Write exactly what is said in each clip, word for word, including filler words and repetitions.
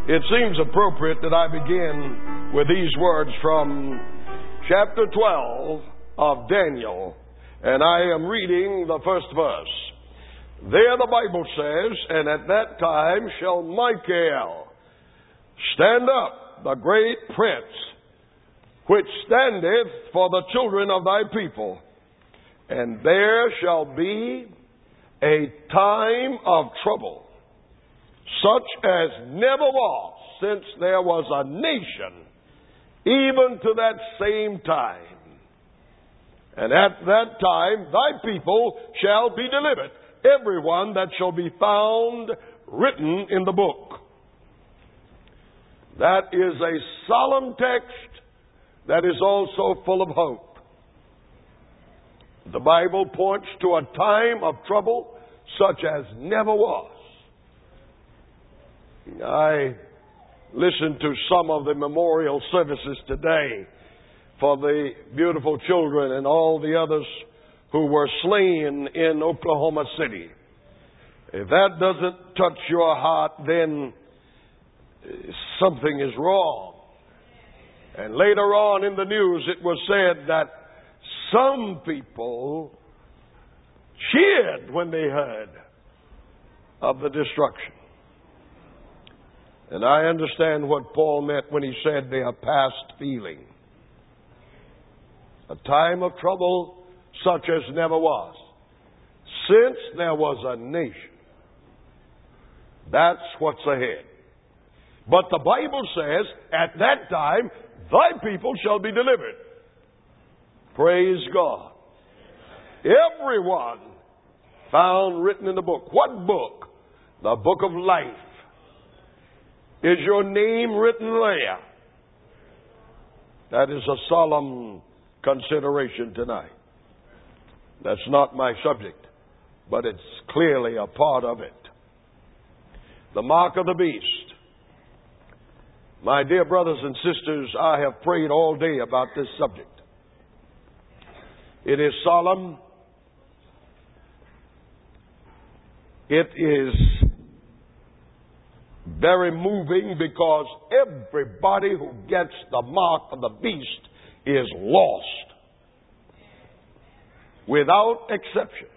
It seems appropriate that I begin with these words from chapter twelve of Daniel, and I am reading the first verse. There the Bible says, "And at that time shall Michael stand up, the great prince, which standeth for the children of thy people. And there shall be a time of trouble, such as never was since there was a nation, even to that same time. And at that time thy people shall be delivered, everyone that shall be found written in the book." That is a solemn text that is also full of hope. The Bible points to a time of trouble such as never was. I listened to some of the memorial services today for the beautiful children and all the others who were slain in Oklahoma City. If that doesn't touch your heart, then something is wrong. And later on in the news, it was said that some people cheered when they heard of the destruction. And I understand what Paul meant when he said they are past feeling. A time of trouble such as never was, since there was a nation. That's what's ahead. But the Bible says, at that time, thy people shall be delivered. Praise God. Everyone found written in the book. What book? The book of life. Is your name written there? That is a solemn consideration tonight. That's not my subject, but it's clearly a part of it. The mark of the beast. My dear brothers and sisters, I have prayed all day about this subject. It is solemn. It is very moving because everybody who gets the mark of the beast is lost, without exception.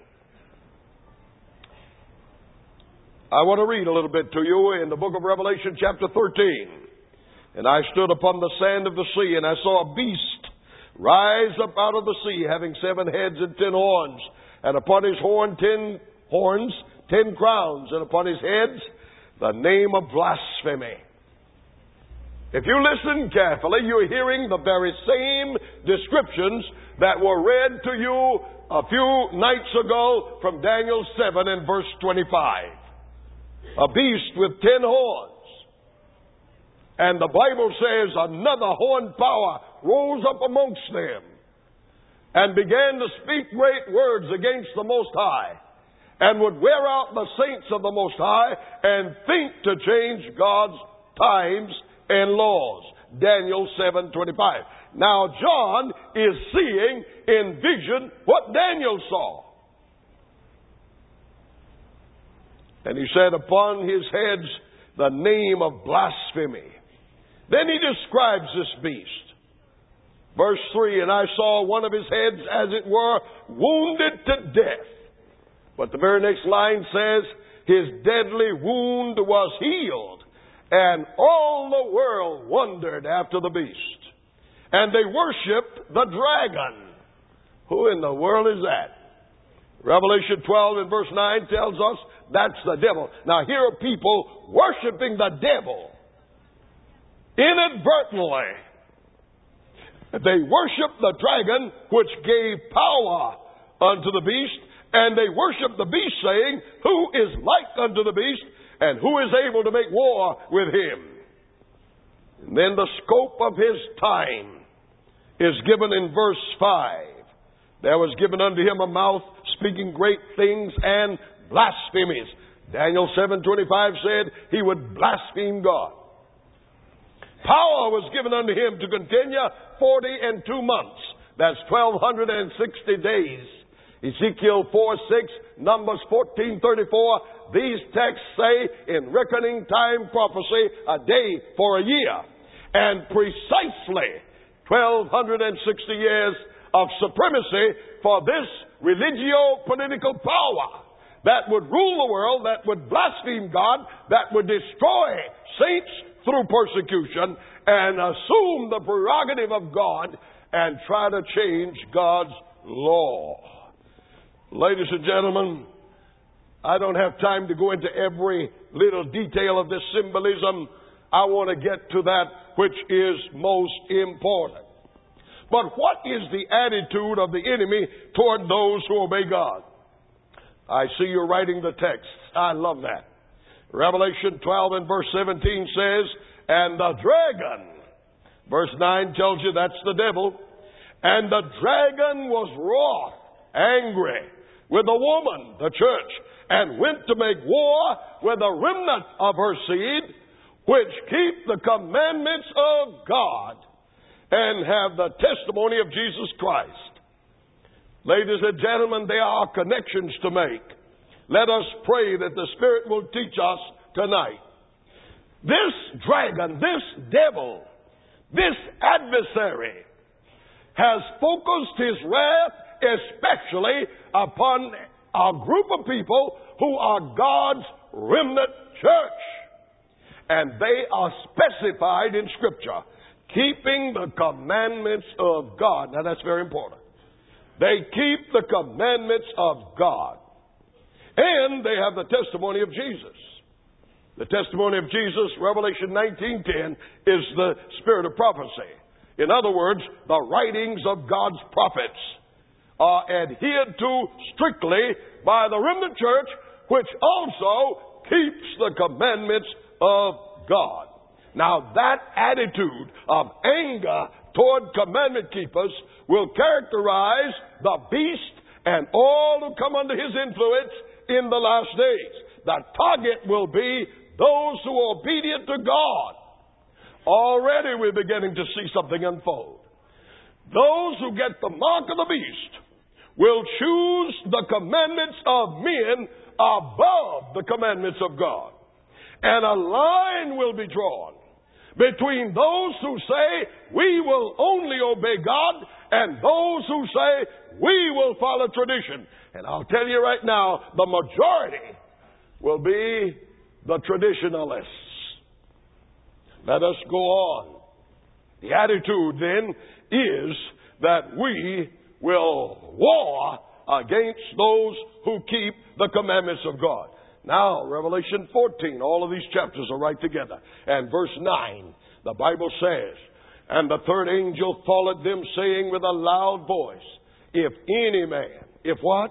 I want to read a little bit to you in the book of Revelation chapter thirteen. "And I stood upon the sand of the sea, and I saw a beast rise up out of the sea, having seven heads and ten horns, and upon his horn ten horns, ten crowns, and upon his heads the name of blasphemy." If you listen carefully, you're hearing the very same descriptions that were read to you a few nights ago from Daniel seven and verse twenty-five. A beast with ten horns. And the Bible says another horned power rose up amongst them and began to speak great words against the Most High, and would wear out the saints of the Most High and think to change God's times and laws. Daniel seven twenty-five. Now John is seeing in vision what Daniel saw. And he said, upon his heads the name of blasphemy. Then he describes this beast. Verse three, "And I saw one of his heads, as it were, wounded to death." But the very next line says, "His deadly wound was healed, and all the world wondered after the beast. And they worshipped the dragon." Who in the world is that? Revelation twelve and verse nine tells us that's the devil. Now here are people worshiping the devil. Inadvertently. They worship the dragon, which gave power unto the beast, and they worship the beast, saying, "Who is like unto the beast, and who is able to make war with him?" And then the scope of his time is given in verse five. "There was given unto him a mouth speaking great things and blasphemies." Daniel seven twenty-five said he would blaspheme God. Power was given unto him to continue forty and two months. That's twelve sixty days. Ezekiel four six, Numbers fourteen thirty-four, these texts say in reckoning time prophecy, a day for a year. And precisely twelve sixty years of supremacy for this religio-political power that would rule the world, that would blaspheme God, that would destroy saints through persecution and assume the prerogative of God and try to change God's law. Ladies and gentlemen, I don't have time to go into every little detail of this symbolism. I want to get to that which is most important. But what is the attitude of the enemy toward those who obey God? I see you're writing the text. I love that. Revelation twelve and verse seventeen says, and the dragon, verse nine tells you that's the devil, and the dragon was wroth, angry with the woman, the church, and went to make war with the remnant of her seed, which keep the commandments of God and have the testimony of Jesus Christ. Ladies and gentlemen, there are connections to make. Let us pray that the Spirit will teach us tonight. This dragon, this devil, this adversary has focused his wrath especially upon a group of people who are God's remnant church. And they are specified in Scripture, keeping the commandments of God. Now that's very important. They keep the commandments of God. And they have the testimony of Jesus. The testimony of Jesus, Revelation nineteen ten, is the spirit of prophecy. In other words, the writings of God's prophets are adhered to strictly by the remnant church, which also keeps the commandments of God. Now that attitude of anger toward commandment keepers will characterize the beast and all who come under his influence in the last days. The target will be those who are obedient to God. Already we're beginning to see something unfold. Those who get the mark of the beast will choose the commandments of men above the commandments of God. And a line will be drawn between those who say, we will only obey God, and those who say, we will follow tradition. And I'll tell you right now, the majority will be the traditionalists. Let us go on. The attitude then is that we will war against those who keep the commandments of God. Now, Revelation fourteen, all of these chapters are right together. And verse nine, the Bible says, and the third angel followed them, saying with a loud voice, if any man, if what?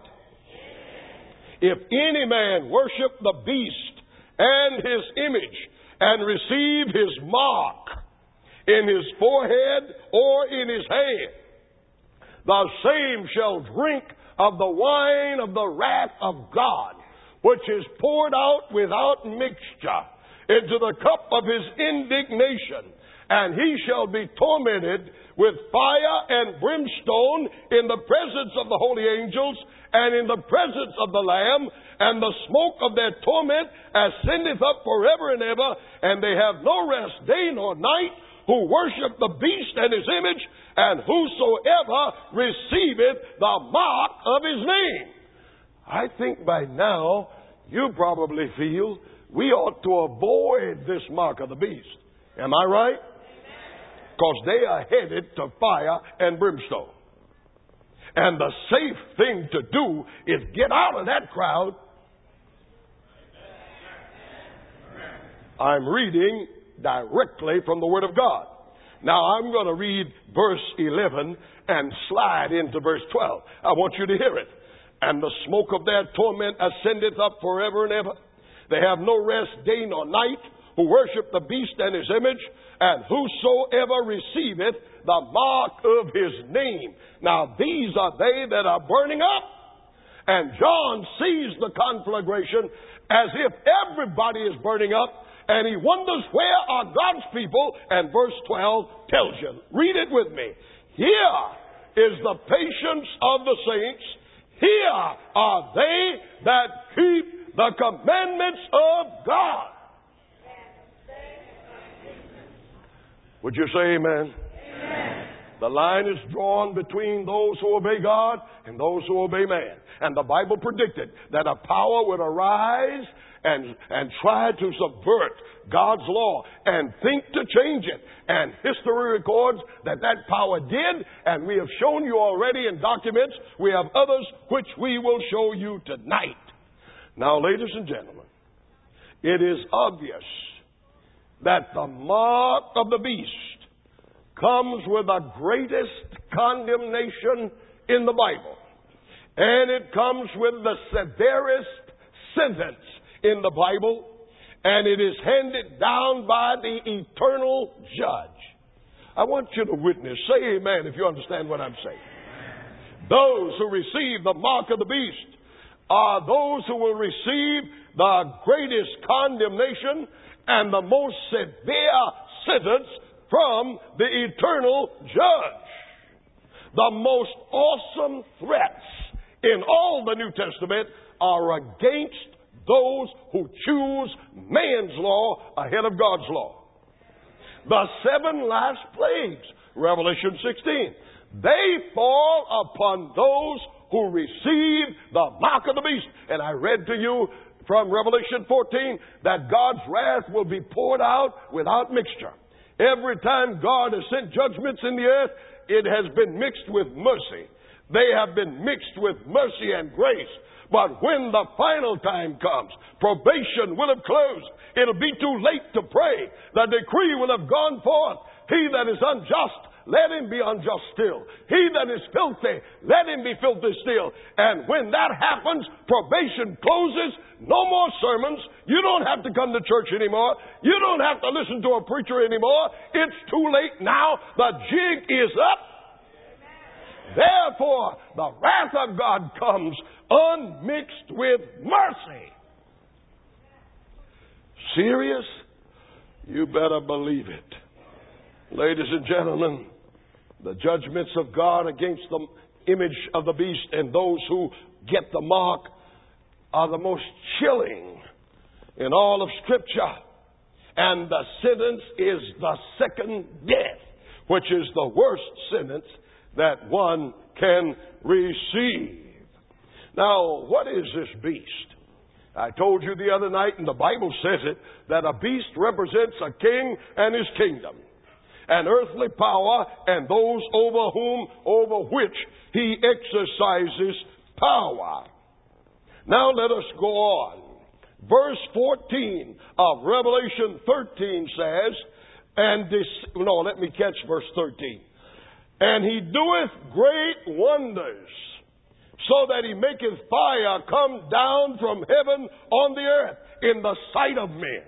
If any man worship the beast and his image, and receive his mark in his forehead or in his hand, the same shall drink of the wine of the wrath of God, which is poured out without mixture into the cup of his indignation. And he shall be tormented with fire and brimstone in the presence of the holy angels and in the presence of the Lamb, and the smoke of their torment ascendeth up forever and ever, and they have no rest day nor night, who worship the beast and his image, and whosoever receiveth the mark of his name. I think by now you probably feel we ought to avoid this mark of the beast. Am I right? Because they are headed to fire and brimstone. And the safe thing to do is get out of that crowd. I'm reading directly from the Word of God. Now I'm going to read verse eleven and slide into verse twelve. I want you to hear it. And the smoke of their torment ascendeth up forever and ever. They have no rest day nor night, who worship the beast and his image, and whosoever receiveth the mark of his name. Now these are they that are burning up. And John sees the conflagration as if everybody is burning up, and he wonders, where are God's people? And verse twelve tells you. Read it with me. Here is the patience of the saints. Here are they that keep the commandments of God. Would you say amen? Amen. The line is drawn between those who obey God and those who obey man. And the Bible predicted that a power would arise and, and try to subvert God's law and think to change it. And history records that that power did, and we have shown you already in documents. We have others which we will show you tonight. Now, ladies and gentlemen, it is obvious that the mark of the beast comes with the greatest condemnation in the Bible. And it comes with the severest sentence in the Bible. And it is handed down by the eternal judge. I want you to witness. Say amen if you understand what I'm saying. Those who receive the mark of the beast are those who will receive the greatest condemnation and the most severe sentence from the eternal judge. The most awesome threats in all the New Testament are against those who choose man's law ahead of God's law. The seven last plagues, Revelation sixteen, they fall upon those who receive the mark of the beast. And I read to you from Revelation fourteen that God's wrath will be poured out without mixture. Every time God has sent judgments in the earth, it has been mixed with mercy. They have been mixed with mercy and grace. But when the final time comes, probation will have closed. It'll be too late to pray. The decree will have gone forth. He that is unjust, let him be unjust still. He that is filthy, let him be filthy still. And when that happens, probation closes. No more sermons. You don't have to come to church anymore. You don't have to listen to a preacher anymore. It's too late now. The jig is up. Therefore, the wrath of God comes unmixed with mercy. Serious? You better believe it. Ladies and gentlemen, the judgments of God against the image of the beast and those who get the mark are the most chilling in all of Scripture. And the sentence is the second death, which is the worst sentence that one can receive. Now, what is this beast? I told you the other night, and the Bible says it, that a beast represents a king and his kingdom, an earthly power, and those over whom, over which he exercises power. Now let us go on. Verse fourteen of Revelation thirteen says, and this, no, let me catch verse thirteen. And he doeth great wonders, so that he maketh fire come down from heaven on the earth in the sight of men.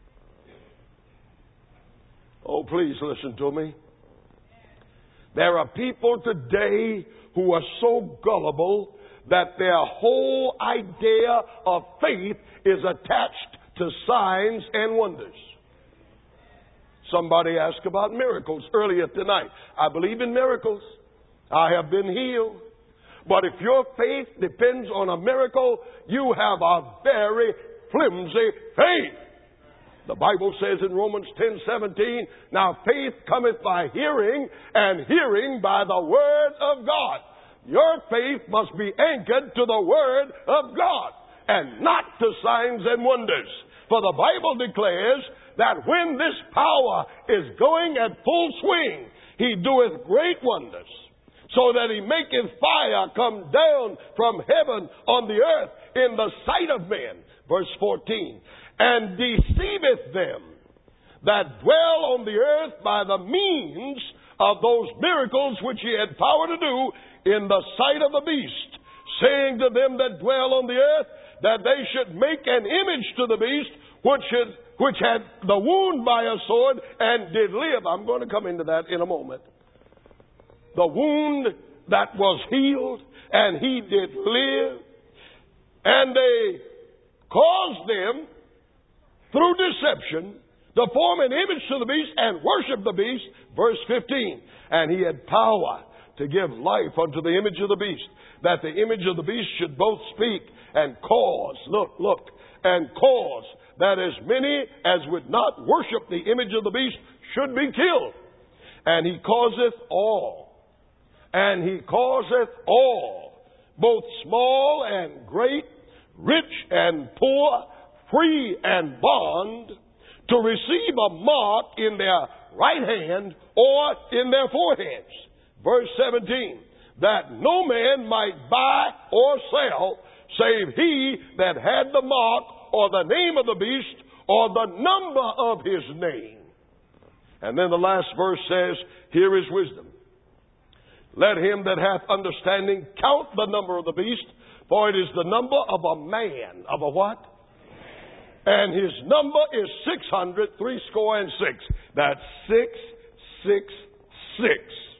Oh, please listen to me. There are people today who are so gullible that their whole idea of faith is attached to signs and wonders. Somebody asked about miracles earlier tonight. I believe in miracles. I have been healed. But if your faith depends on a miracle, you have a very flimsy faith. The Bible says in Romans ten seventeen, now faith cometh by hearing, and hearing by the word of God. Your faith must be anchored to the word of God, and not to signs and wonders. For the Bible declares that when this power is going at full swing, he doeth great wonders, so that he maketh fire come down from heaven on the earth in the sight of men. Verse fourteen. And deceiveth them that dwell on the earth by the means of those miracles which he had power to do in the sight of the beast, saying to them that dwell on the earth that they should make an image to the beast which had, which had the wound by a sword and did live. I'm going to come into that in a moment. The wound that was healed, and he did live. And they caused them, through deception, to form an image to the beast and worship the beast. Verse fifteen. And he had power to give life unto the image of the beast, that the image of the beast should both speak and cause, look, look, and cause that as many as would not worship the image of the beast should be killed. And he causeth all, and he causeth all, both small and great, rich and poor, free and bond, to receive a mark in their right hand or in their foreheads. Verse seventeen, that no man might buy or sell, save he that had the mark or the name of the beast or the number of his name. And then the last verse says, here is wisdom. Let him that hath understanding count the number of the beast, for it is the number of a man. Of a what? And his number is six hundred, three score and six. That's six, six, six.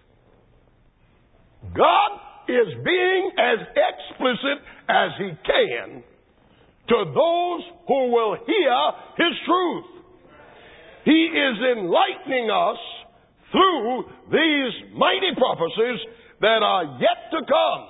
God is being as explicit as he can to those who will hear his truth. He is enlightening us through these mighty prophecies that are yet to come.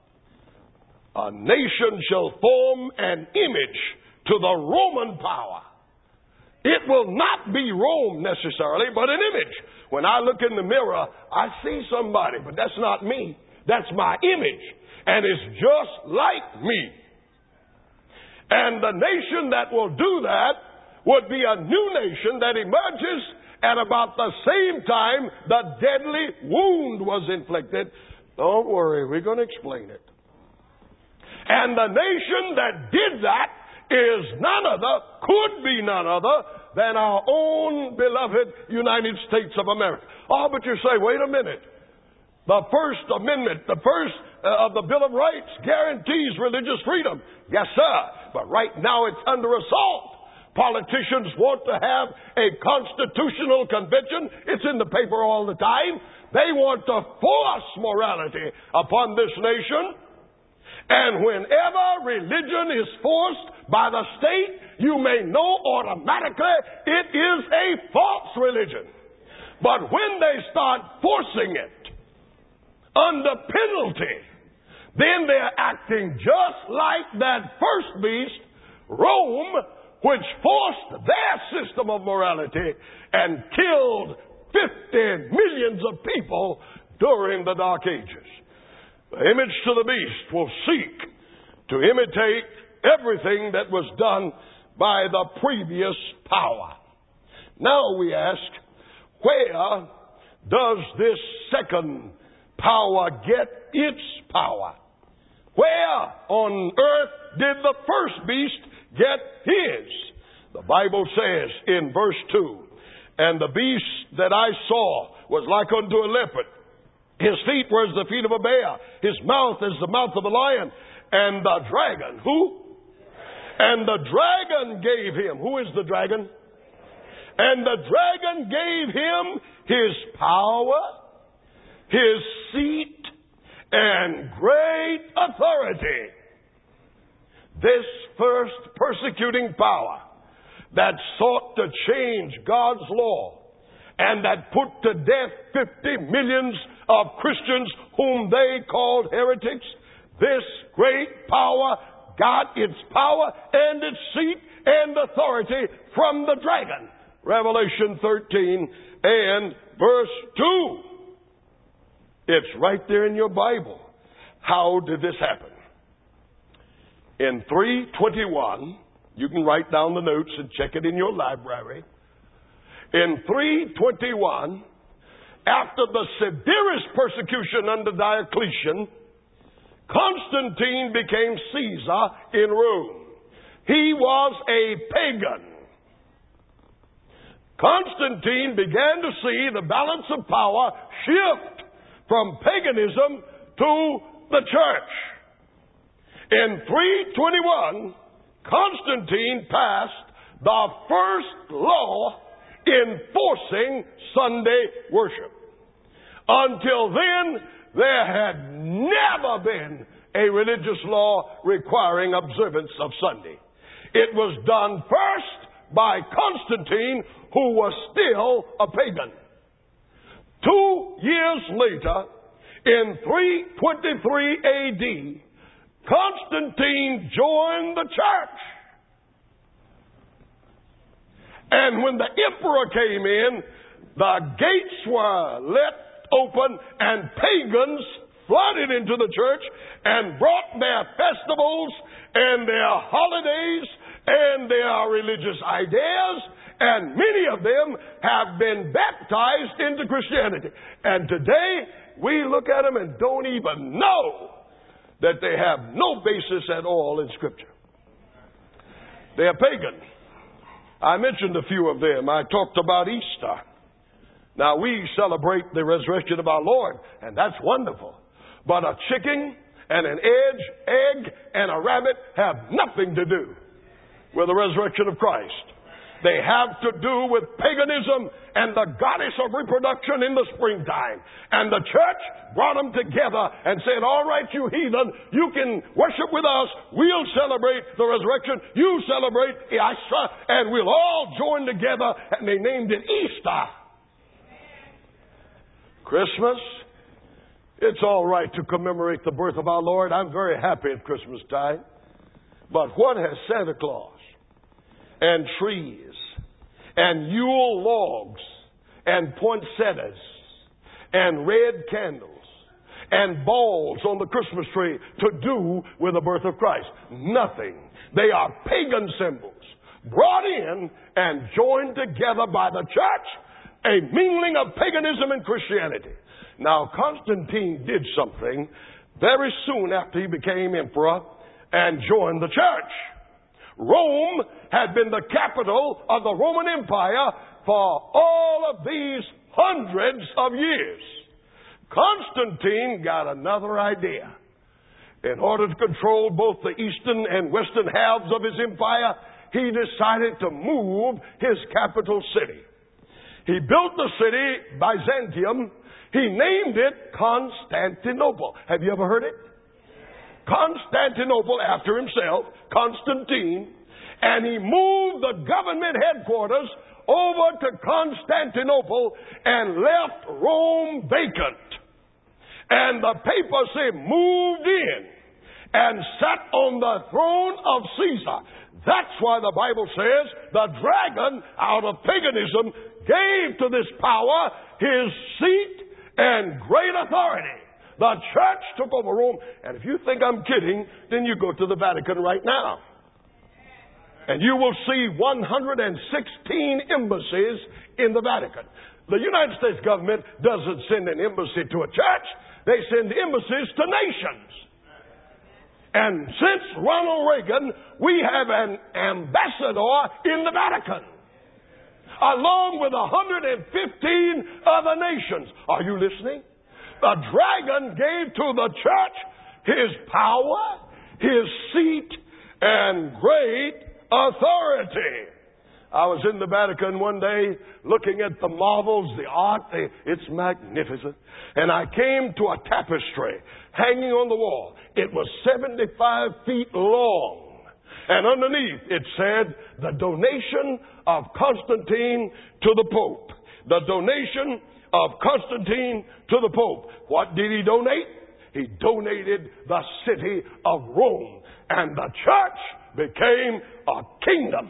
A nation shall form an image to the Roman power. It will not be Rome necessarily, but an image. When I look in the mirror, I see somebody, but that's not me. That's my image. And it's just like me. And the nation that will do that would be a new nation that emerges at about the same time the deadly wound was inflicted. Don't worry, we're going to explain it. And the nation that did that is none other, could be none other, than our own beloved United States of America. Oh, but you say, wait a minute. The First Amendment, the first uh, of the Bill of Rights guarantees religious freedom. Yes, sir. But right now it's under assault. Politicians want to have a constitutional convention. It's in the paper all the time. They want to force morality upon this nation. And whenever religion is forced by the state, you may know automatically it is a false religion. But when they start forcing it under penalty, then they're acting just like that first beast, Rome, which forced their system of morality and killed fifty millions of people during the Dark Ages. The image to the beast will seek to imitate everything that was done by the previous power. Now we ask, where does this second power get its power? Where on earth did the first beast get his? The Bible says in verse two, and the beast that I saw was like unto a leopard. His feet were as the feet of a bear. His mouth as the mouth of a lion. And the dragon, who? And the dragon gave him, who is the dragon? And the dragon gave him his power, his seat, and great authority. This first persecuting power that sought to change God's law and that put to death fifty millions of Christians whom they called heretics, this great power got its power and its seat and authority from the dragon. Revelation thirteen and verse two. It's right there in your Bible. How did this happen? In three twenty-one, you can write down the notes and check it in your library. In three twenty-one, after the severest persecution under Diocletian, Constantine became Caesar in Rome. He was a pagan. Constantine began to see the balance of power shift from paganism to the church. In three twenty-one, Constantine passed the first law enforcing Sunday worship. Until then, there had never been a religious law requiring observance of Sunday. It was done first by Constantine, who was still a pagan. Two years later, In three twenty-three A D, Constantine joined the church. And when the emperor came in, the gates were let open and pagans flooded into the church and brought their festivals and their holidays and their religious ideas, and many of them have been baptized into Christianity. And today, we look at them and don't even know that they have no basis at all in Scripture. They are pagan. I mentioned a few of them. I talked about Easter. Now, we celebrate the resurrection of our Lord, and that's wonderful. But a chicken and an egg, egg and a rabbit have nothing to do with the resurrection of Christ. They have to do with paganism and the goddess of reproduction in the springtime. And the church brought them together and said, all right, you heathen, you can worship with us. We'll celebrate the resurrection. You celebrate Easter. And we'll all join together. And they named it Easter. Christmas. It's all right to commemorate the birth of our Lord. I'm very happy at Christmas time. But what has Santa Claus and trees and Yule logs and poinsettias and red candles and balls on the Christmas tree to do with the birth of Christ? Nothing. They are pagan symbols brought in and joined together by the church, a mingling of paganism and Christianity. Now, Constantine did something very soon after he became emperor and joined the church. Rome had been the capital of the Roman Empire for all of these hundreds of years. Constantine got another idea. In order to control both the eastern and western halves of his empire, he decided to move his capital city. He built the city Byzantium. He named it Constantinople. Have you ever heard it? Constantinople after himself, Constantine, and he moved the government headquarters over to Constantinople and left Rome vacant. And the papacy moved in and sat on the throne of Caesar. That's why the Bible says the dragon, out of paganism, gave to this power his seat and great authority. The church took over Rome. And if you think I'm kidding, then you go to the Vatican right now. And you will see one hundred sixteen embassies in the Vatican. The United States government doesn't send an embassy to a church. They send embassies to nations. And since Ronald Reagan, we have an ambassador in the Vatican, along with one hundred fifteen other nations. Are you listening? The dragon gave to the church his power, his seat, and great authority. I was in the Vatican one day looking at the marvels, the art. It's magnificent. And I came to a tapestry hanging on the wall. It was seventy-five feet long. And underneath it said, the donation of Constantine to the Pope. The donation of Constantine to the Pope. What did he donate? He donated the city of Rome. And the church became a kingdom.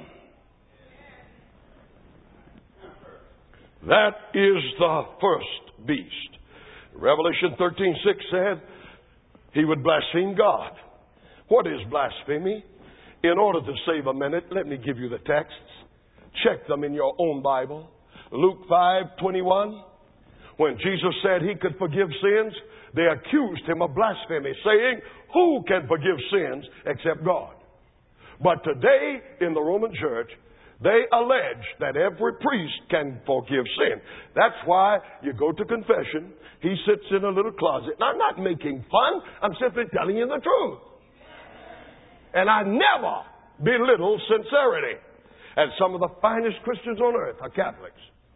That is the first beast. Revelation thirteen six said he would blaspheme God. What is blasphemy? In order to save a minute, let me give you the texts. Check them in your own Bible. Luke five twenty-one. When Jesus said he could forgive sins, they accused him of blasphemy, saying, who can forgive sins except God? But today, in the Roman church, they allege that every priest can forgive sin. That's why you go to confession. He sits in a little closet. And I'm not making fun. I'm simply telling you the truth. And I never belittle sincerity. And some of the finest Christians on earth are Catholics.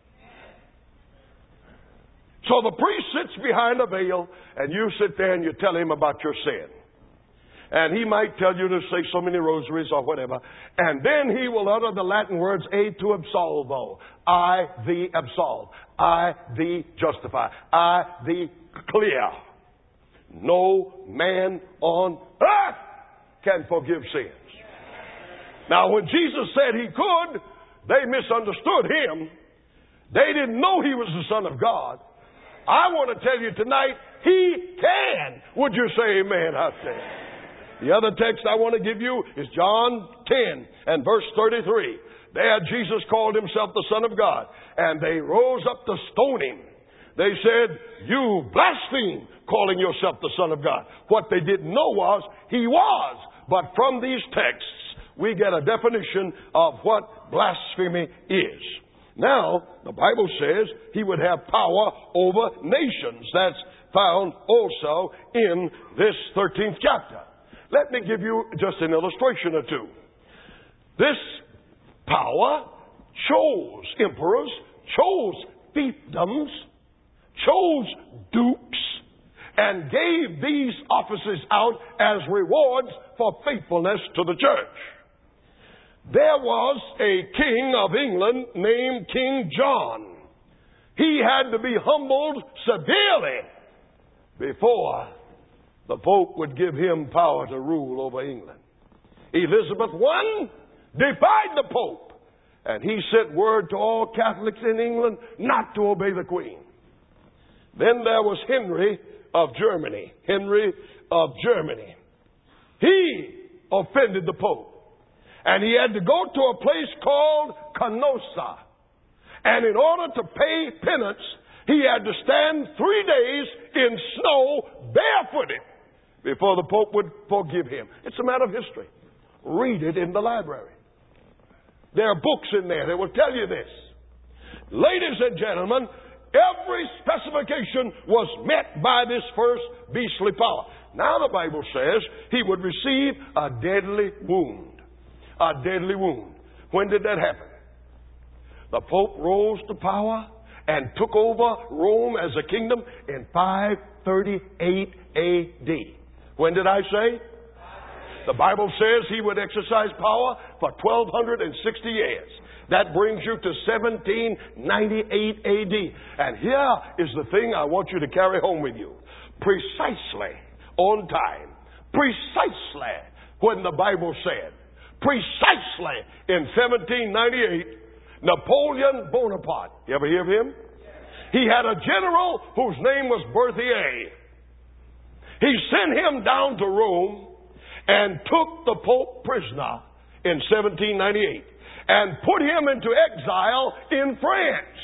So the priest sits behind a veil, and you sit there and you tell him about your sin. And he might tell you to say so many rosaries or whatever. And then he will utter the Latin words, e tu absolvo. I thee absolve. I thee justify. I thee clear. no man on earth can forgive sins. Now, when Jesus said he could, they misunderstood him. They didn't know he was the Son of God. I want to tell you tonight, he can. Would you say amen out there? The other text I want to give you is John ten and verse thirty-three. There Jesus called himself the Son of God, and they rose up to stone him. They said, you blaspheme, calling yourself the Son of God. What they didn't know was, he was. But from these texts, we get a definition of what blasphemy is. Now, the Bible says he would have power over nations. That's found also in this thirteenth chapter. Let me give you just an illustration or two. This power chose emperors, chose fiefdoms, chose dukes, and gave these offices out as rewards for faithfulness to the church. There was a king of England named King John. He had to be humbled severely before the Pope would give him power to rule over England. Elizabeth the First defied the Pope, and he sent word to all Catholics in England not to obey the Queen. Then there was Henry of Germany. Henry of Germany. He offended the Pope. And he had to go to a place called Canossa. And in order to pay penance, he had to stand three days in snow barefooted before the Pope would forgive him. It's a matter of history. Read it in the library. There are books in there that will tell you this. Ladies and gentlemen, every specification was met by this first beastly power. Now the Bible says he would receive a deadly wound. A deadly wound. When did that happen? The Pope rose to power and took over Rome as a kingdom in five thirty-eight A D. When did I say? The Bible says he would exercise power for twelve sixty years. That brings you to seventeen ninety-eight A D. And here is the thing I want you to carry home with you. Precisely on time. Precisely when the Bible said. Precisely in seventeen ninety-eight, Napoleon Bonaparte. You ever hear of him? He had a general whose name was Berthier. He sent him down to Rome and took the Pope prisoner in seventeen ninety-eight and put him into exile in France.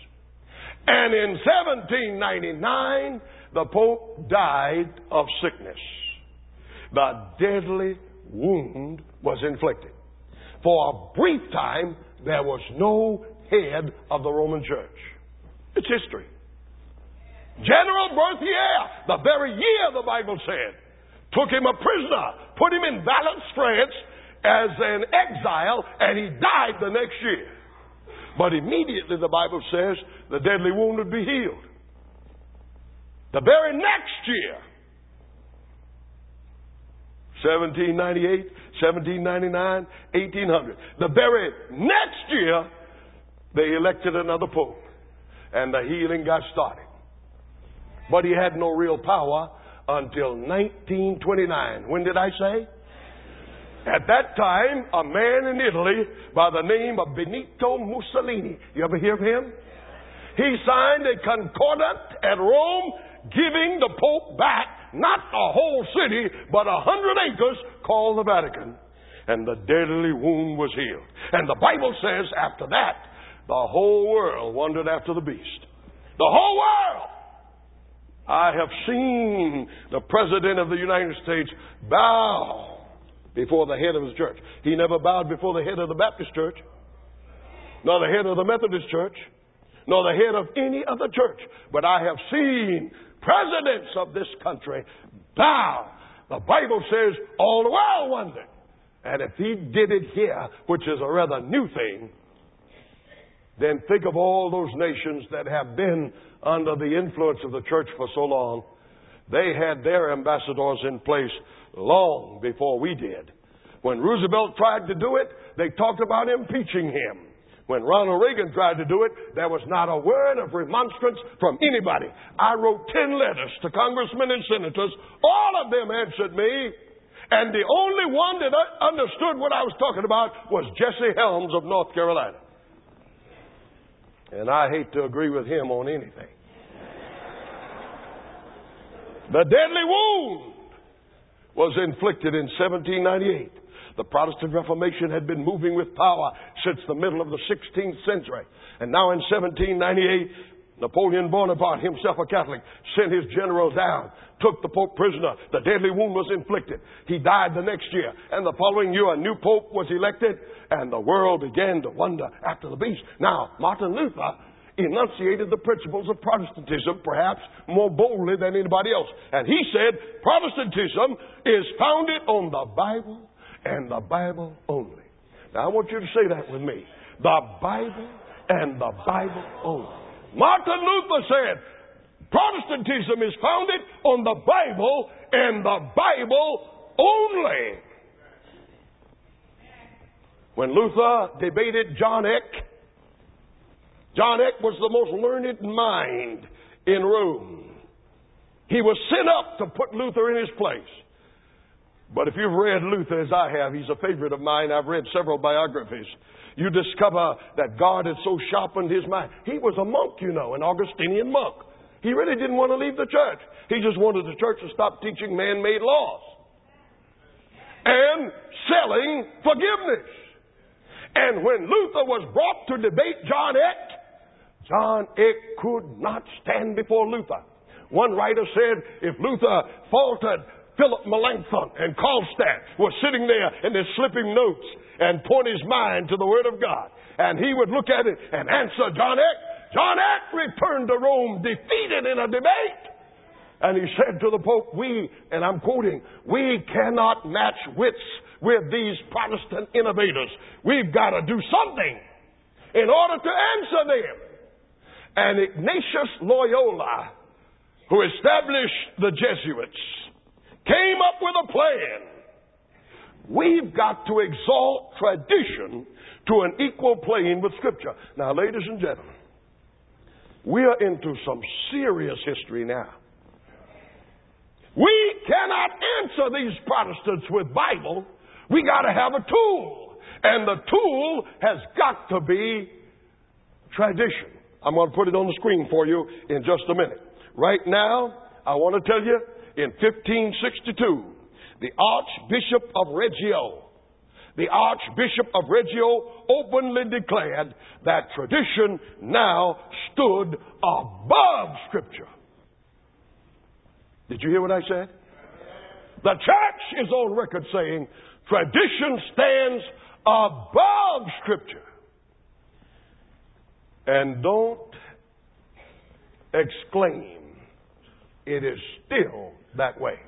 And in seventeen ninety-nine, the Pope died of sickness. The deadly wound was inflicted. For a brief time, there was no head of the Roman Church. It's history. General Berthier, the very year the Bible said, took him a prisoner, put him in Valence, France, as an exile, and he died the next year. But immediately, the Bible says, the deadly wound would be healed. The very next year, seventeen ninety-eight, seventeen ninety-nine, eighteen hundred. The very next year, they elected another pope, and the healing got started. But he had no real power until nineteen twenty-nine. When did I say? At that time, a man in Italy by the name of Benito Mussolini. You ever hear of him? He signed a concordat at Rome giving the Pope back not a whole city, but a hundred acres called the Vatican. And the deadly wound was healed. And the Bible says after that, the whole world wondered after the beast. The whole world! I have seen the President of the United States bow before the head of his church. He never bowed before the head of the Baptist church, nor the head of the Methodist church, nor the head of any other church. But I have seen presidents of this country bow. The Bible says all the world wondered. And if he did it here, which is a rather new thing, then think of all those nations that have been under the influence of the church for so long. They had their ambassadors in place long before we did. When Roosevelt tried to do it, they talked about impeaching him. When Ronald Reagan tried to do it, there was not a word of remonstrance from anybody. I wrote ten letters to congressmen and senators. All of them answered me. And the only one that understood what I was talking about was Jesse Helms of North Carolina. And I hate to agree with him on anything. The deadly wound was inflicted in seventeen ninety-eight. The Protestant Reformation had been moving with power since the middle of the sixteenth century. And now in seventeen ninety-eight, Napoleon Bonaparte, himself a Catholic, sent his general down, took the Pope prisoner. The deadly wound was inflicted. He died the next year. And the following year, a new Pope was elected, and the world began to wonder after the beast. Now, Martin Luther enunciated the principles of Protestantism perhaps more boldly than anybody else. And he said, Protestantism is founded on the Bible and the Bible only. Now, I want you to say that with me. The Bible and the Bible only. Martin Luther said, Protestantism is founded on the Bible and the Bible only. When Luther debated John Eck, John Eck was the most learned mind in Rome. He was sent up to put Luther in his place. But if you've read Luther as I have, he's a favorite of mine. I've read several biographies. You discover that God had so sharpened his mind. He was a monk, you know, an Augustinian monk. He really didn't want to leave the church. He just wanted the church to stop teaching man-made laws and selling forgiveness. And when Luther was brought to debate John Eck, John Eck could not stand before Luther. One writer said if Luther faltered, Philip Melanchthon and Karlstadt were sitting there in their slipping notes and point his mind to the Word of God. And he would look at it and answer John Eck. John Eck returned to Rome defeated in a debate. And he said to the Pope, we, and I'm quoting, we cannot match wits with these Protestant innovators. We've got to do something in order to answer them. And Ignatius Loyola, who established the Jesuits, came up with a plan. We've got to exalt tradition to an equal plane with Scripture. Now, ladies and gentlemen, we are into some serious history now. We cannot answer these Protestants with Bible. We got to have a tool. And the tool has got to be tradition. I'm going to put it on the screen for you in just a minute. Right now, I want to tell you, in fifteen sixty-two, the Archbishop of Reggio, the Archbishop of Reggio openly declared that tradition now stood above Scripture. Did you hear what I said? The church is on record saying tradition stands above Scripture. And don't exclaim, it is still that way.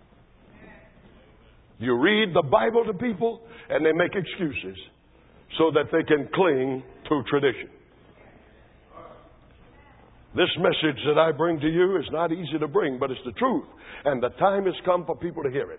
You read the Bible to people and they make excuses so that they can cling to tradition. This message that I bring to you is not easy to bring, but it's the truth. And the time has come for people to hear it.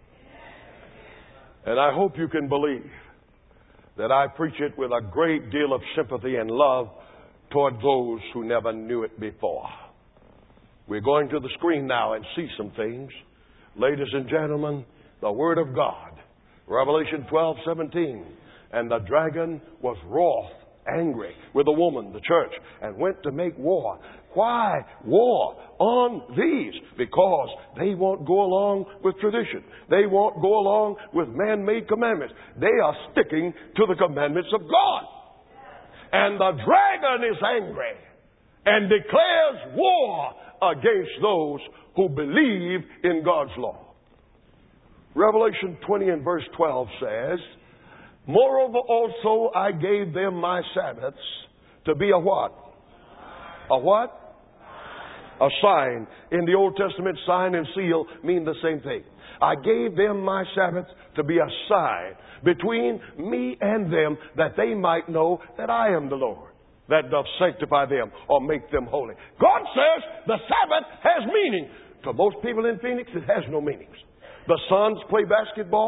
And I hope you can believe that I preach it with a great deal of sympathy and love toward those who never knew it before. We're going to the screen now and see some things. Ladies and gentlemen, the Word of God. Revelation twelve seventeen. And the dragon was wroth, angry with the woman, the church, and went to make war. Why war on these? Because they won't go along with tradition. They won't go along with man-made commandments. They are sticking to the commandments of God. And the dragon is angry and declares war against those who believe in God's law. Revelation twenty and verse twelve says, moreover also I gave them my Sabbaths to be a what? A what? A sign. In the Old Testament, sign and seal mean the same thing. I gave them my Sabbaths to be a sign between me and them, that they might know that I am the Lord, that doth sanctify them or make them holy. God says the Sabbath has meaning. To most people in Phoenix, it has no meanings. The sons play basketball.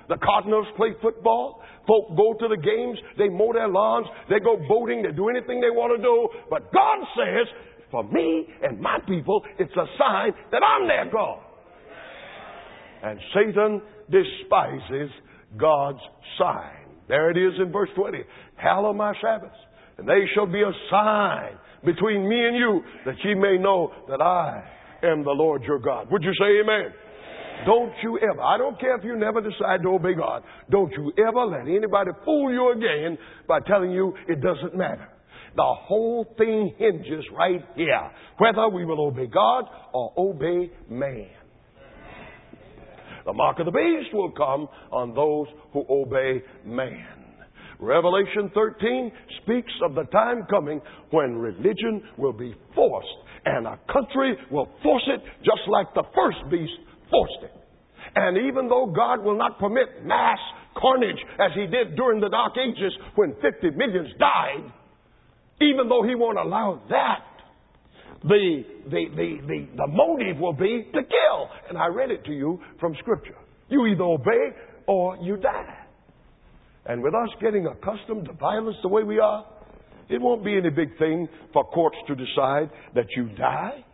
The Cardinals play football. Folk go to the games. They mow their lawns. They go boating. They do anything they want to do. But God says, for me and my people, it's a sign that I'm their God. And Satan despises God's sign. There it is in verse twenty. Hallow my Sabbaths, and they shall be a sign between me and you, that ye may know that I am the Lord your God. Would you say amen? Don't you ever, I don't care if you never decide to obey God, don't you ever let anybody fool you again by telling you it doesn't matter. The whole thing hinges right here, whether we will obey God or obey man. The mark of the beast will come on those who obey man. Revelation thirteen speaks of the time coming when religion will be forced, and a country will force it just like the first beast forced it. And even though God will not permit mass carnage as he did during the Dark Ages when fifty millions died, even though he won't allow that, the, the, the, the, the motive will be to kill. And I read it to you from Scripture. You either obey or you die. And with us getting accustomed to violence the way we are, it won't be any big thing for courts to decide that you die.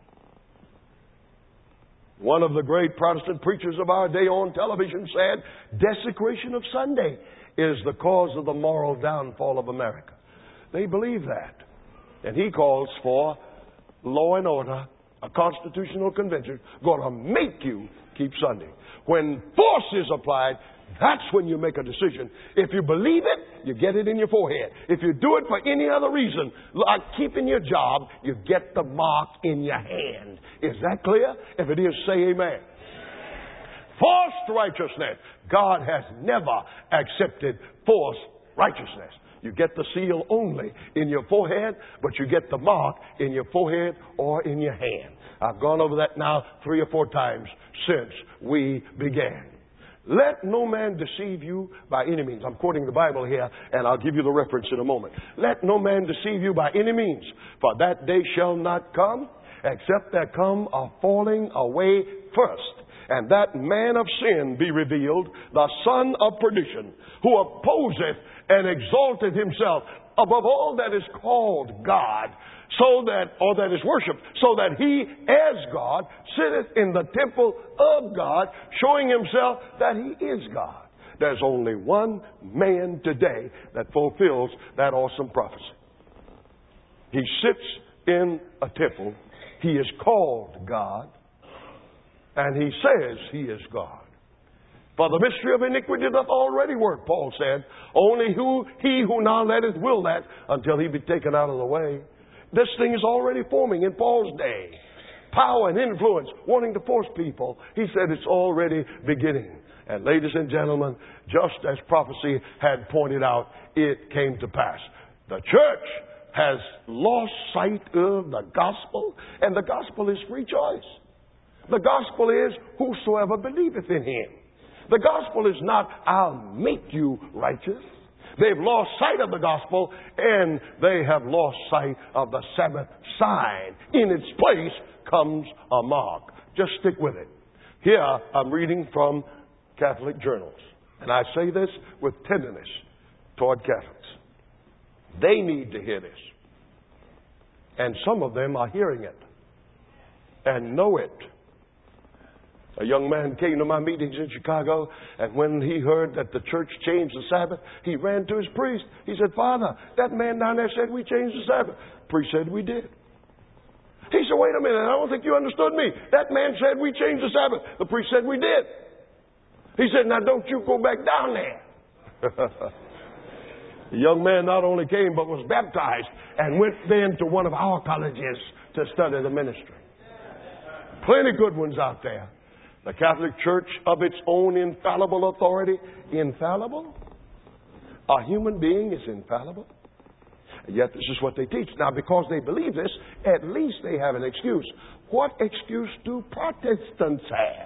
One of the great Protestant preachers of our day on television said, desecration of Sunday is the cause of the moral downfall of America. They believe that. And he calls for law and order, a constitutional convention, going to make you keep Sunday. When force is applied, that's when you make a decision. If you believe it, you get it in your forehead. If you do it for any other reason, like keeping your job, you get the mark in your hand. Is that clear? If it is, say amen. Forced righteousness. God has never accepted forced righteousness. You get the seal only in your forehead, but you get the mark in your forehead or in your hand. I've gone over that now three or four times since we began. Let no man deceive you by any means. I'm quoting the Bible here, and I'll give you the reference in a moment. Let no man deceive you by any means, for that day shall not come, except there come a falling away first, and that man of sin be revealed, the son of perdition, who opposeth and exalteth himself above all that is called God, so that, or that is worshipped, so that he, as God, sitteth in the temple of God, showing himself that he is God. There's only one man today that fulfills that awesome prophecy. He sits in a temple. He is called God, and he says he is God. For the mystery of iniquity doth already work, Paul said. Only who he who now letteth will let until he be taken out of the way. This thing is already forming in Paul's day. Power and influence, wanting to force people. He said it's already beginning. And ladies and gentlemen, just as prophecy had pointed out, it came to pass. The church has lost sight of the gospel, and the gospel is free choice. The gospel is whosoever believeth in him. The gospel is not, I'll make you righteous. They've lost sight of the gospel, and they have lost sight of the Sabbath sign. In its place comes a mark. Just stick with it. Here, I'm reading from Catholic journals, and I say this with tenderness toward Catholics. They need to hear this. And some of them are hearing it and know it. A young man came to my meetings in Chicago, and when he heard that the church changed the Sabbath, he ran to his priest. He said, Father, that man down there said we changed the Sabbath. The priest said we did. He said, wait a minute, I don't think you understood me. That man said we changed the Sabbath. The priest said we did. He said, now don't you go back down there. The young man not only came, but was baptized and went then to one of our colleges to study the ministry. Plenty good ones out there. The Catholic Church of its own infallible authority. Infallible? A human being is infallible. And yet this is what they teach. Now, because they believe this, at least they have an excuse. What excuse do Protestants have?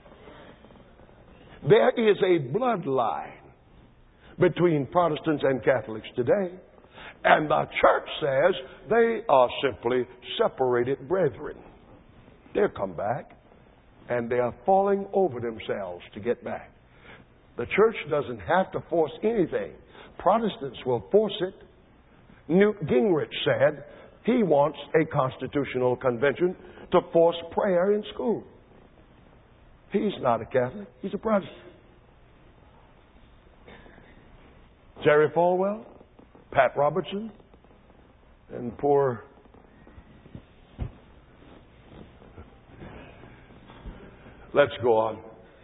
There is a bloodline between Protestants and Catholics today. And the church says they are simply separated brethren. They'll come back. And they are falling over themselves to get back. The church doesn't have to force anything. Protestants will force it. Newt Gingrich said he wants a constitutional convention to force prayer in school. He's not a Catholic. He's a Protestant. Jerry Falwell, Pat Robertson, and poor Let's go on.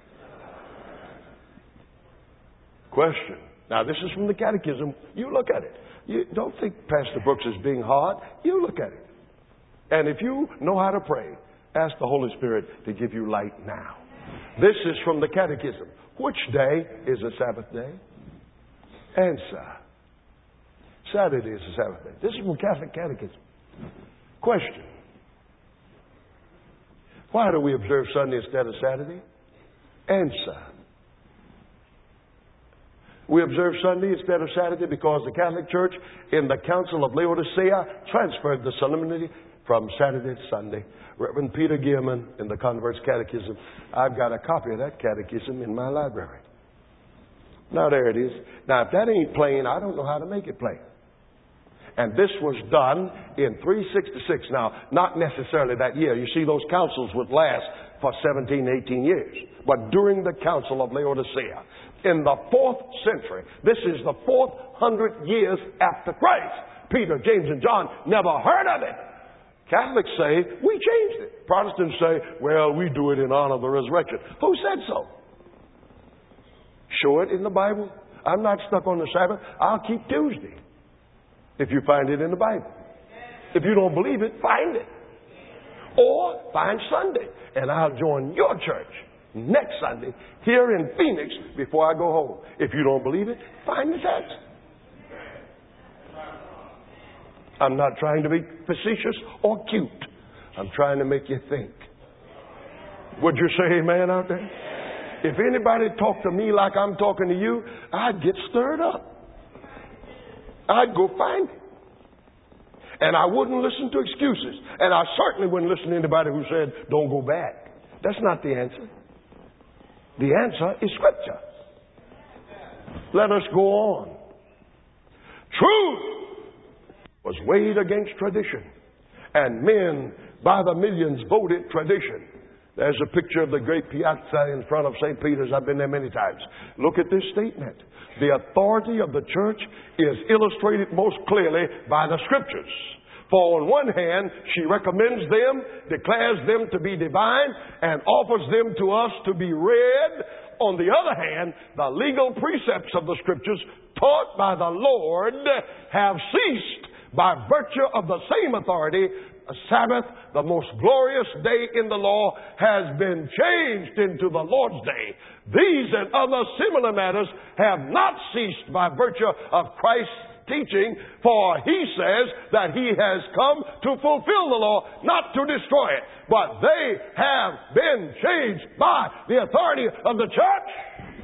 Question. Now, this is from the Catechism. You look at it. You don't think Pastor Brooks is being hard. You look at it. And if you know how to pray, ask the Holy Spirit to give you light now. This is from the Catechism. Which day is a Sabbath day? Answer. Saturday is a Sabbath day. This is from Catholic Catechism. Question. Why do we observe Sunday instead of Saturday? Answer. We observe Sunday instead of Saturday because the Catholic Church in the Council of Laodicea transferred the solemnity from Saturday to Sunday. Reverend Peter Gearman in the Convert's Catechism. I've got a copy of that catechism in my library. Now there it is. Now if that ain't plain, I don't know how to make it plain. And this was done in three sixty-six. Now, not necessarily that year. You see, those councils would last for seventeen, eighteen years. But during the Council of Laodicea, in the fourth century, this is the fourth hundred years after Christ. Peter, James, and John never heard of it. Catholics say, we changed it. Protestants say, well, we do it in honor of the resurrection. Who said so? Show it in the Bible. I'm not stuck on the Sabbath. I'll keep Tuesday. If you find it in the Bible. If you don't believe it, find it. Or find Sunday. And I'll join your church next Sunday here in Phoenix before I go home. If you don't believe it, find the text. I'm not trying to be facetious or cute. I'm trying to make you think. Would you say amen out there? If anybody talked to me like I'm talking to you, I'd get stirred up. I'd go find it. And I wouldn't listen to excuses. And I certainly wouldn't listen to anybody who said, don't go back. That's not the answer. The answer is Scripture. Let us go on. Truth was weighed against tradition. And men, by the millions, voted tradition. There's a picture of the great piazza in front of Saint Peter's. I've been there many times. Look at this statement. The authority of the church is illustrated most clearly by the Scriptures. For on one hand, she recommends them, declares them to be divine, and offers them to us to be read. On the other hand, the legal precepts of the Scriptures taught by the Lord have ceased by virtue of the same authority. A Sabbath, the most glorious day in the law, has been changed into the Lord's day. These and other similar matters have not ceased by virtue of Christ's teaching, for he says that he has come to fulfill the law, not to destroy it. But they have been changed by the authority of the church.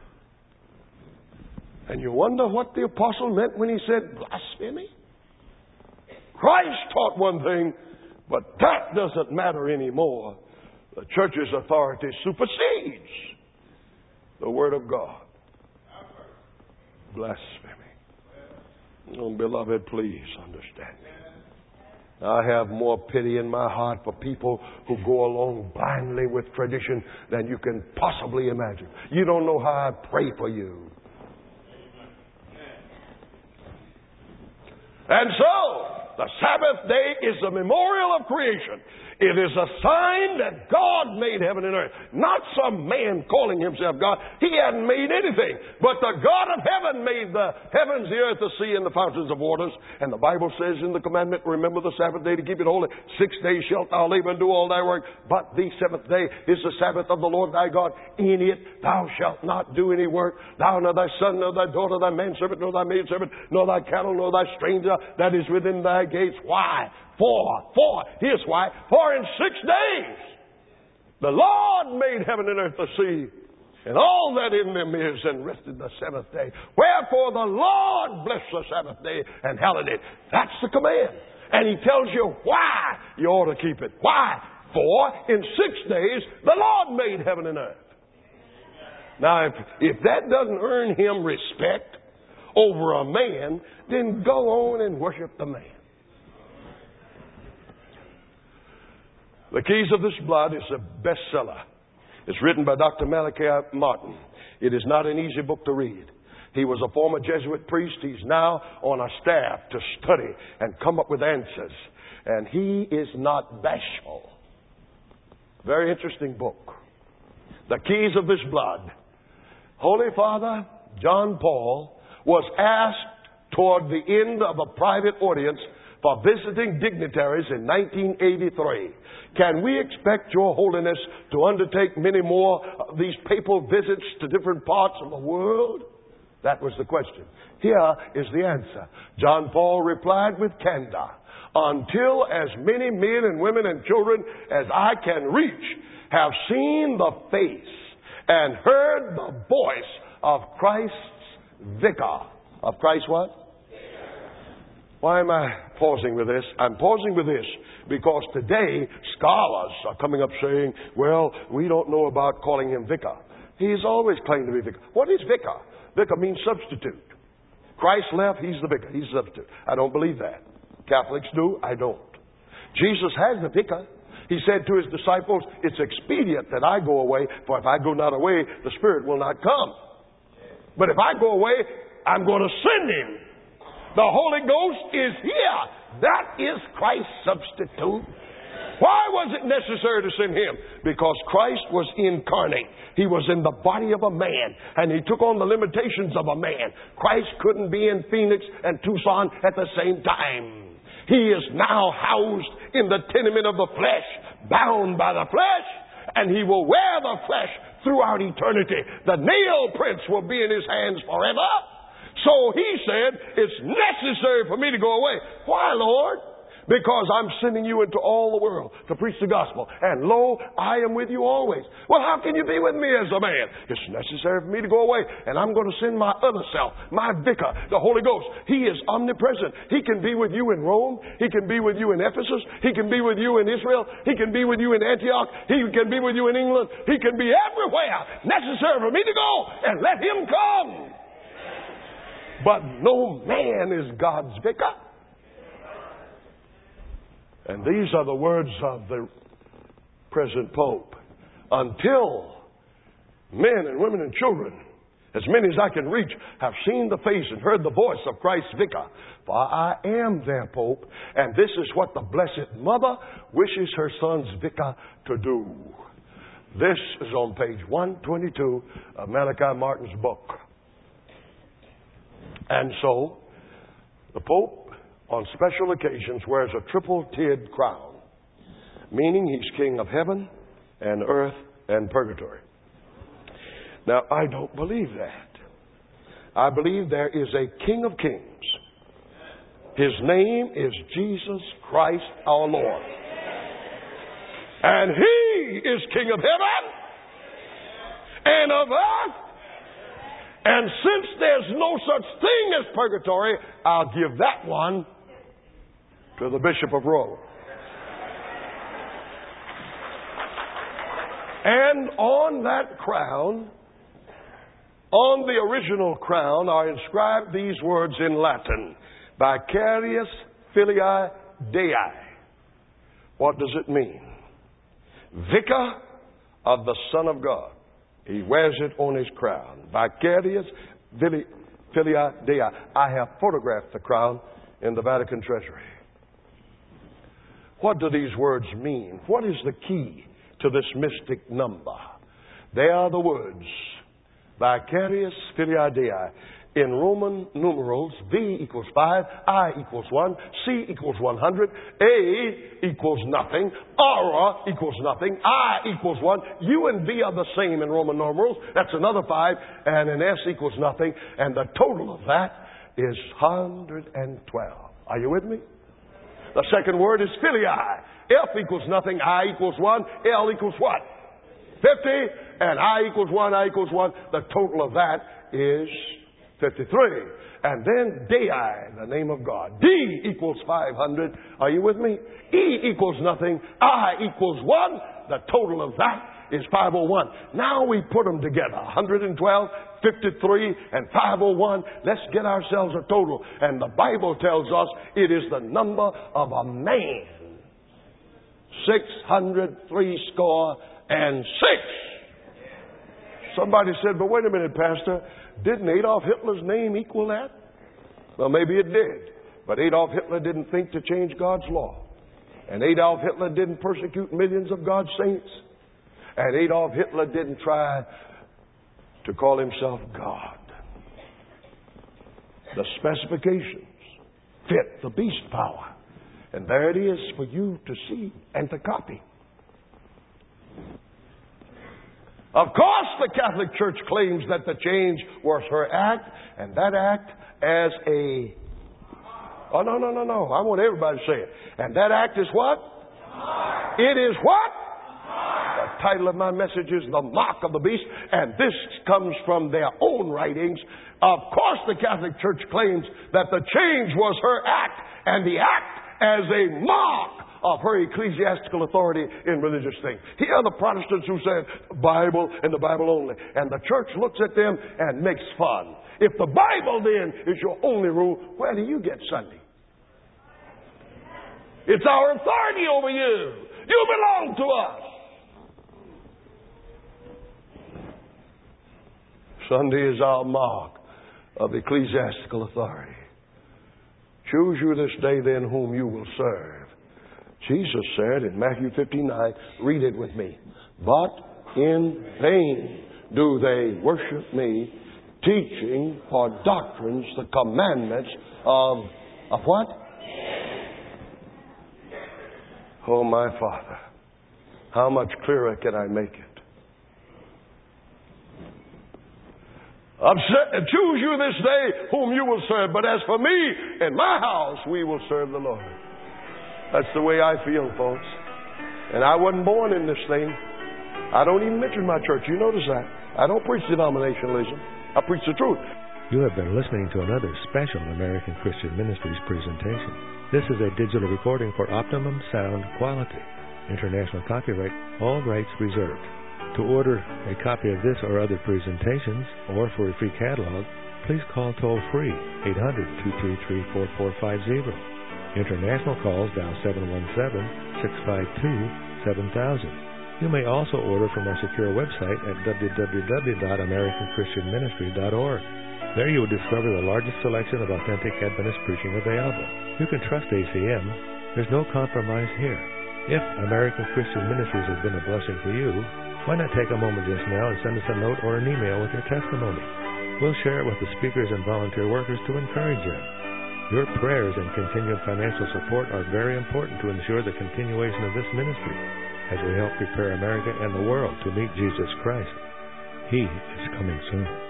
And you wonder what the apostle meant when he said blasphemy? Christ taught one thing, but that doesn't matter anymore. The church's authority supersedes the Word of God. Blasphemy. Oh, beloved, please understand me. I have more pity in my heart for people who go along blindly with tradition than you can possibly imagine. You don't know how I pray for you. And so, the Sabbath day is a memorial of creation. It is a sign that God made heaven and earth. Not some man calling himself God. He hadn't made anything. But the God of heaven made the heavens, the earth, the sea, and the fountains of waters. And the Bible says in the commandment, remember the Sabbath day to keep it holy. Six days shalt thou labor and do all thy work. But the seventh day is the Sabbath of the Lord thy God. In it thou shalt not do any work. Thou, nor thy son, nor thy daughter, thy manservant, nor thy maidservant, nor thy cattle, nor thy stranger that is within thy gates. Why? For, for, here's why. For in six days the Lord made heaven and earth, the sea, and all that in them is, and rested the seventh day. Wherefore the Lord blessed the Sabbath day and hallowed it. That's the command. And he tells you why you ought to keep it. Why? For in six days the Lord made heaven and earth. Now, if, if that doesn't earn him respect over a man, then go on and worship the man. The Keys of This Blood is a bestseller. It's written by Doctor Malachi Martin. It is not an easy book to read. He was a former Jesuit priest. He's now on a staff to study and come up with answers. And he is not bashful. Very interesting book. The Keys of This Blood. Holy Father John Paul was asked toward the end of a private audience for visiting dignitaries in nineteen eighty-three. Can we expect Your Holiness to undertake many more of these papal visits to different parts of the world? That was the question. Here is the answer. John Paul replied with candor, until as many men and women and children as I can reach have seen the face and heard the voice of Christ's vicar. Of Christ what? Why am I pausing with this? I'm pausing with this because today scholars are coming up saying, well, we don't know about calling him vicar. He's always claimed to be vicar. What is vicar? Vicar means substitute. Christ left, he's the vicar. He's the substitute. I don't believe that. Catholics do. I don't. Jesus has the vicar. He said to his disciples, it's expedient that I go away, for if I go not away, the Spirit will not come. But if I go away, I'm going to send him. The Holy Ghost is here. That is Christ's substitute. Why was it necessary to send him? Because Christ was incarnate. He was in the body of a man, and he took on the limitations of a man. Christ couldn't be in Phoenix and Tucson at the same time. He is now housed in the tenement of the flesh, bound by the flesh, and he will wear the flesh throughout eternity. The nail prints will be in his hands forever. So he said, it's necessary for me to go away. Why, Lord? Because I'm sending you into all the world to preach the gospel. And lo, I am with you always. Well, how can you be with me as a man? It's necessary for me to go away. And I'm going to send my other self, my vicar, the Holy Ghost. He is omnipresent. He can be with you in Rome. He can be with you in Ephesus. He can be with you in Israel. He can be with you in Antioch. He can be with you in England. He can be everywhere. Necessary for me to go and let him come. But no man is God's vicar. And these are the words of the present Pope. Until men and women and children, as many as I can reach, have seen the face and heard the voice of Christ's vicar. For I am their Pope, and this is what the Blessed Mother wishes her son's vicar to do. This is on page one twenty-two of Malachi Martin's book. And so, the Pope, on special occasions, wears a triple-tiered crown, meaning he's king of heaven and earth and purgatory. Now, I don't believe that. I believe there is a King of Kings. His name is Jesus Christ our Lord. And he is King of heaven and of earth. And since there's no such thing as purgatory, I'll give that one to the Bishop of Rome. And on that crown, on the original crown, are inscribed these words in Latin: Vicarius Filii Dei. What does it mean? Vicar of the Son of God. He wears it on his crown. Vicarius Filii Dei. I have photographed the crown in the Vatican Treasury. What do these words mean? What is the key to this mystic number? They are the words Vicarius Filii Dei. In Roman numerals, V equals five, I equals one, C equals one hundred, A equals nothing, Aura equals nothing, I equals one, U and V are the same in Roman numerals, that's another five, and an S equals nothing, and the total of that is one hundred twelve. Are you with me? The second word is filii. F equals nothing, I equals one, L equals what? fifty, and I equals one, I equals one. The total of that is fifty-three. And then Dei, the name of God. D equals five hundred. Are you with me? E equals nothing. I equals one. The total of that is five oh one. Now we put them together. one hundred twelve, fifty-three, and five oh one. Let's get ourselves a total. And the Bible tells us it is the number of a man. Six hundred three score and six. Somebody said, but wait a minute, Pastor. Didn't Adolf Hitler's name equal that? Well, maybe it did. But Adolf Hitler didn't think to change God's law. And Adolf Hitler didn't persecute millions of God's saints. And Adolf Hitler didn't try to call himself God. The specifications fit the beast power. And there it is for you to see and to copy. Of course, the Catholic Church claims that the change was her act, and that act as a... Oh, no, no, no, no. I want everybody to say it. And that act is what? It is what? The title of my message is The Mark of the Beast, and this comes from their own writings. Of course, the Catholic Church claims that the change was her act, and the act as a mark of her ecclesiastical authority in religious things. Here are the Protestants who said Bible and the Bible only. And the church looks at them and makes fun. If the Bible then is your only rule, where do you get Sunday? It's our authority over you. You belong to us. Sunday is our mark of ecclesiastical authority. Choose you this day then whom you will serve. Jesus said in Matthew fifty-nine, read it with me. But in vain do they worship me, teaching for doctrines the commandments of, of what? Oh, my Father, how much clearer can I make it? Upset, choose you this day whom you will serve, but as for me and my house, we will serve the Lord. That's the way I feel, folks. And I wasn't born in this thing. I don't even mention my church. You notice that. I don't preach denominationalism. I preach the truth. You have been listening to another special American Christian Ministries presentation. This is a digital recording for optimum sound quality. International copyright, all rights reserved. To order a copy of this or other presentations, or for a free catalog, please call toll-free eight hundred, two two three, four four five zero. International calls dial seven one seven, six five two, seven thousand. You may also order from our secure website at w w w dot american christian ministry dot org. There you will discover the largest selection of authentic Adventist preaching available. You can trust A C M. There's no compromise here. If American Christian Ministries has been a blessing to you, why not take a moment just now and send us a note or an email with your testimony? We'll share it with the speakers and volunteer workers to encourage you. Your prayers and continued financial support are very important to ensure the continuation of this ministry as we help prepare America and the world to meet Jesus Christ. He is coming soon.